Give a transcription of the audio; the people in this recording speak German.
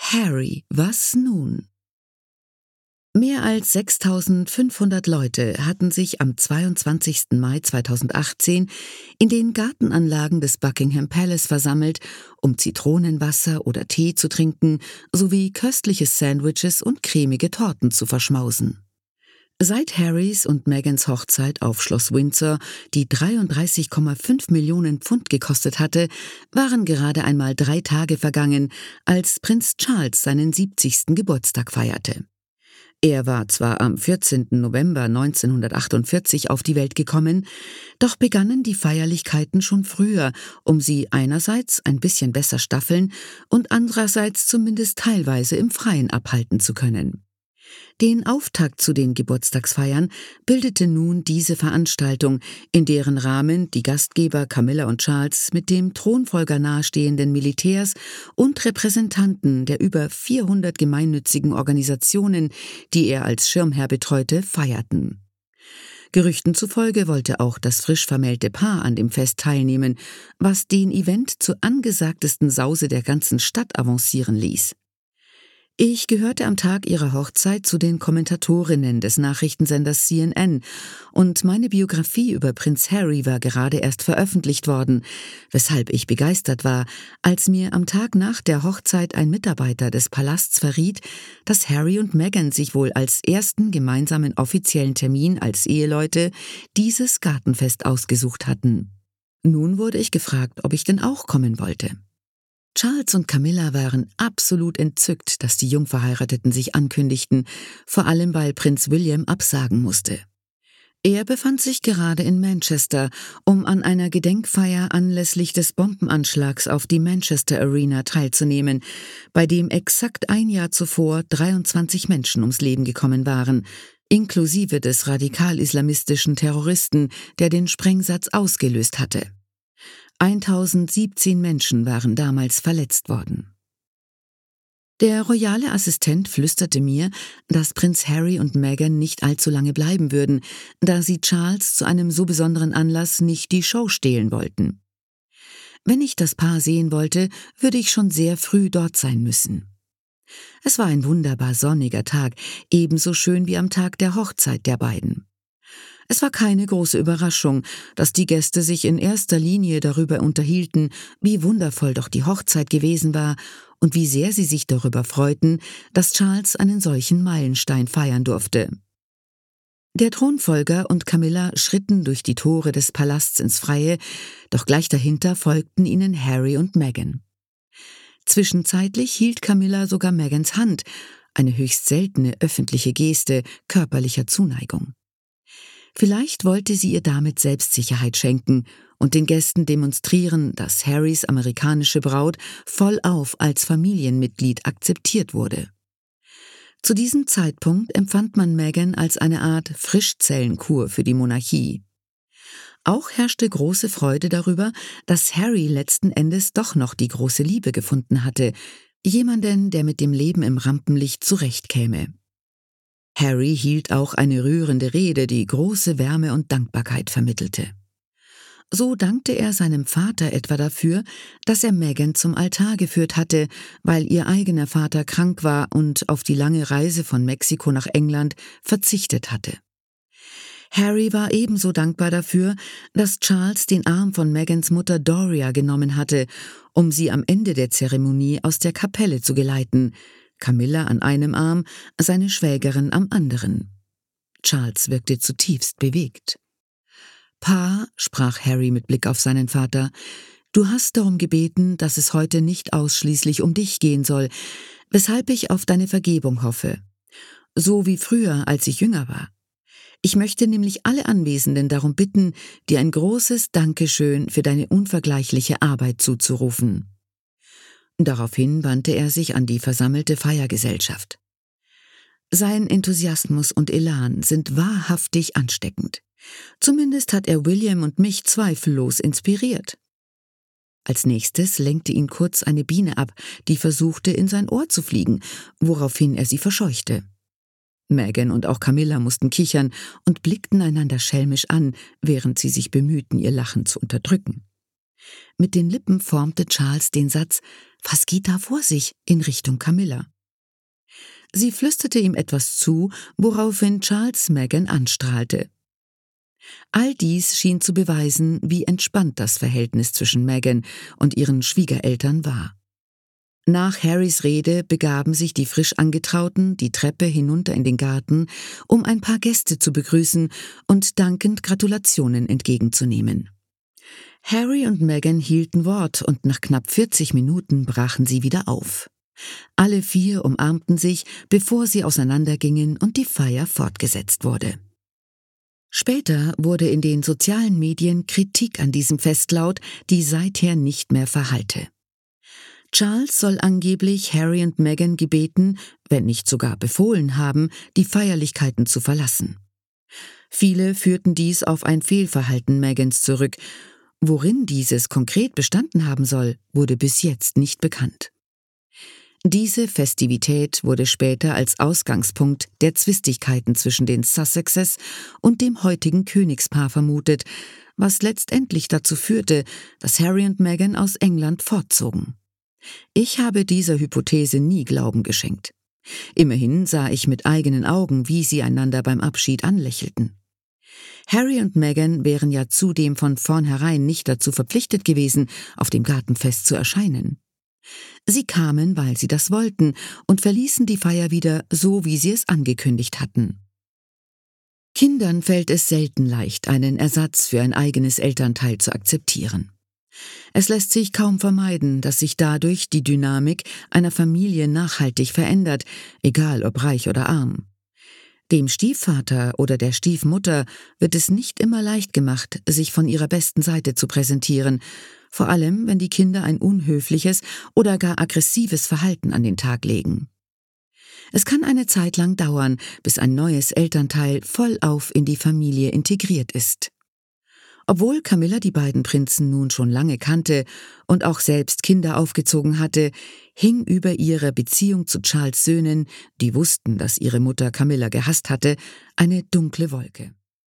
Harry, was nun? Mehr als 6.500 Leute hatten sich am 22. Mai 2018 in den Gartenanlagen des Buckingham Palace versammelt, um Zitronenwasser oder Tee zu trinken, sowie köstliche Sandwiches und cremige Torten zu verschmausen. Seit Harrys und Meghans Hochzeit auf Schloss Windsor, die 33,5 Millionen Pfund gekostet hatte, waren gerade einmal 3 Tage vergangen, als Prinz Charles seinen 70. Geburtstag feierte. Er war zwar am 14. November 1948 auf die Welt gekommen, doch begannen die Feierlichkeiten schon früher, um sie einerseits ein bisschen besser staffeln und andererseits zumindest teilweise im Freien abhalten zu können. Den Auftakt zu den Geburtstagsfeiern bildete nun diese Veranstaltung, in deren Rahmen die Gastgeber Camilla und Charles mit dem Thronfolger nahestehenden Militärs und Repräsentanten der über 400 gemeinnützigen Organisationen, die er als Schirmherr betreute, feierten. Gerüchten zufolge wollte auch das frisch vermählte Paar an dem Fest teilnehmen, was den Event zur angesagtesten Sause der ganzen Stadt avancieren ließ. Ich gehörte am Tag ihrer Hochzeit zu den Kommentatorinnen des Nachrichtensenders CNN und meine Biografie über Prinz Harry war gerade erst veröffentlicht worden, weshalb ich begeistert war, als mir am Tag nach der Hochzeit ein Mitarbeiter des Palasts verriet, dass Harry und Meghan sich wohl als ersten gemeinsamen offiziellen Termin als Eheleute dieses Gartenfest ausgesucht hatten. Nun wurde ich gefragt, ob ich denn auch kommen wollte. Charles und Camilla waren absolut entzückt, dass die Jungverheirateten sich ankündigten, vor allem weil Prinz William absagen musste. Er befand sich gerade in Manchester, um an einer Gedenkfeier anlässlich des Bombenanschlags auf die Manchester Arena teilzunehmen, bei dem exakt ein Jahr zuvor 23 Menschen ums Leben gekommen waren, inklusive des radikal-islamistischen Terroristen, der den Sprengsatz ausgelöst hatte. 1017 Menschen waren damals verletzt worden. Der royale Assistent flüsterte mir, dass Prinz Harry und Meghan nicht allzu lange bleiben würden, da sie Charles zu einem so besonderen Anlass nicht die Show stehlen wollten. Wenn ich das Paar sehen wollte, würde ich schon sehr früh dort sein müssen. Es war ein wunderbar sonniger Tag, ebenso schön wie am Tag der Hochzeit der beiden. Es war keine große Überraschung, dass die Gäste sich in erster Linie darüber unterhielten, wie wundervoll doch die Hochzeit gewesen war und wie sehr sie sich darüber freuten, dass Charles einen solchen Meilenstein feiern durfte. Der Thronfolger und Camilla schritten durch die Tore des Palasts ins Freie, doch gleich dahinter folgten ihnen Harry und Meghan. Zwischenzeitlich hielt Camilla sogar Meghans Hand, eine höchst seltene öffentliche Geste körperlicher Zuneigung. Vielleicht wollte sie ihr damit Selbstsicherheit schenken und den Gästen demonstrieren, dass Harrys amerikanische Braut vollauf als Familienmitglied akzeptiert wurde. Zu diesem Zeitpunkt empfand man Meghan als eine Art Frischzellenkur für die Monarchie. Auch herrschte große Freude darüber, dass Harry letzten Endes doch noch die große Liebe gefunden hatte, jemanden, der mit dem Leben im Rampenlicht zurechtkäme. Harry hielt auch eine rührende Rede, die große Wärme und Dankbarkeit vermittelte. So dankte er seinem Vater etwa dafür, dass er Meghan zum Altar geführt hatte, weil ihr eigener Vater krank war und auf die lange Reise von Mexiko nach England verzichtet hatte. Harry war ebenso dankbar dafür, dass Charles den Arm von Meghans Mutter Doria genommen hatte, um sie am Ende der Zeremonie aus der Kapelle zu geleiten, Camilla an einem Arm, seine Schwägerin am anderen. Charles wirkte zutiefst bewegt. »Pa«, sprach Harry mit Blick auf seinen Vater, »du hast darum gebeten, dass es heute nicht ausschließlich um dich gehen soll, weshalb ich auf deine Vergebung hoffe. So wie früher, als ich jünger war. Ich möchte nämlich alle Anwesenden darum bitten, dir ein großes Dankeschön für deine unvergleichliche Arbeit zuzurufen.« Daraufhin wandte er sich an die versammelte Feiergesellschaft. Sein Enthusiasmus und Elan sind wahrhaftig ansteckend. Zumindest hat er William und mich zweifellos inspiriert. Als nächstes lenkte ihn kurz eine Biene ab, die versuchte, in sein Ohr zu fliegen, woraufhin er sie verscheuchte. Meghan und auch Camilla mussten kichern und blickten einander schelmisch an, während sie sich bemühten, ihr Lachen zu unterdrücken. Mit den Lippen formte Charles den Satz »Was geht da vor sich?« in Richtung Camilla. Sie flüsterte ihm etwas zu, woraufhin Charles Meghan anstrahlte. All dies schien zu beweisen, wie entspannt das Verhältnis zwischen Meghan und ihren Schwiegereltern war. Nach Harrys Rede begaben sich die frisch Angetrauten die Treppe hinunter in den Garten, um ein paar Gäste zu begrüßen und dankend Gratulationen entgegenzunehmen. Harry und Meghan hielten Wort und nach knapp 40 Minuten brachen sie wieder auf. Alle 4 umarmten sich, bevor sie auseinandergingen und die Feier fortgesetzt wurde. Später wurde in den sozialen Medien Kritik an diesem Fest laut, die seither nicht mehr verhallte. Charles soll angeblich Harry und Meghan gebeten, wenn nicht sogar befohlen haben, die Feierlichkeiten zu verlassen. Viele führten dies auf ein Fehlverhalten Meghans zurück. Worin dieses konkret bestanden haben soll, wurde bis jetzt nicht bekannt. Diese Festivität wurde später als Ausgangspunkt der Zwistigkeiten zwischen den Sussexes und dem heutigen Königspaar vermutet, was letztendlich dazu führte, dass Harry und Meghan aus England fortzogen. Ich habe dieser Hypothese nie Glauben geschenkt. Immerhin sah ich mit eigenen Augen, wie sie einander beim Abschied anlächelten. Harry und Meghan wären ja zudem von vornherein nicht dazu verpflichtet gewesen, auf dem Gartenfest zu erscheinen. Sie kamen, weil sie das wollten, und verließen die Feier wieder so, wie sie es angekündigt hatten. Kindern fällt es selten leicht, einen Ersatz für ein eigenes Elternteil zu akzeptieren. Es lässt sich kaum vermeiden, dass sich dadurch die Dynamik einer Familie nachhaltig verändert, egal ob reich oder arm. Dem Stiefvater oder der Stiefmutter wird es nicht immer leicht gemacht, sich von ihrer besten Seite zu präsentieren, vor allem wenn die Kinder ein unhöfliches oder gar aggressives Verhalten an den Tag legen. Es kann eine Zeit lang dauern, bis ein neues Elternteil vollauf in die Familie integriert ist. Obwohl Camilla die beiden Prinzen nun schon lange kannte und auch selbst Kinder aufgezogen hatte, hing über ihrer Beziehung zu Charles' Söhnen, die wussten, dass ihre Mutter Camilla gehasst hatte, eine dunkle Wolke.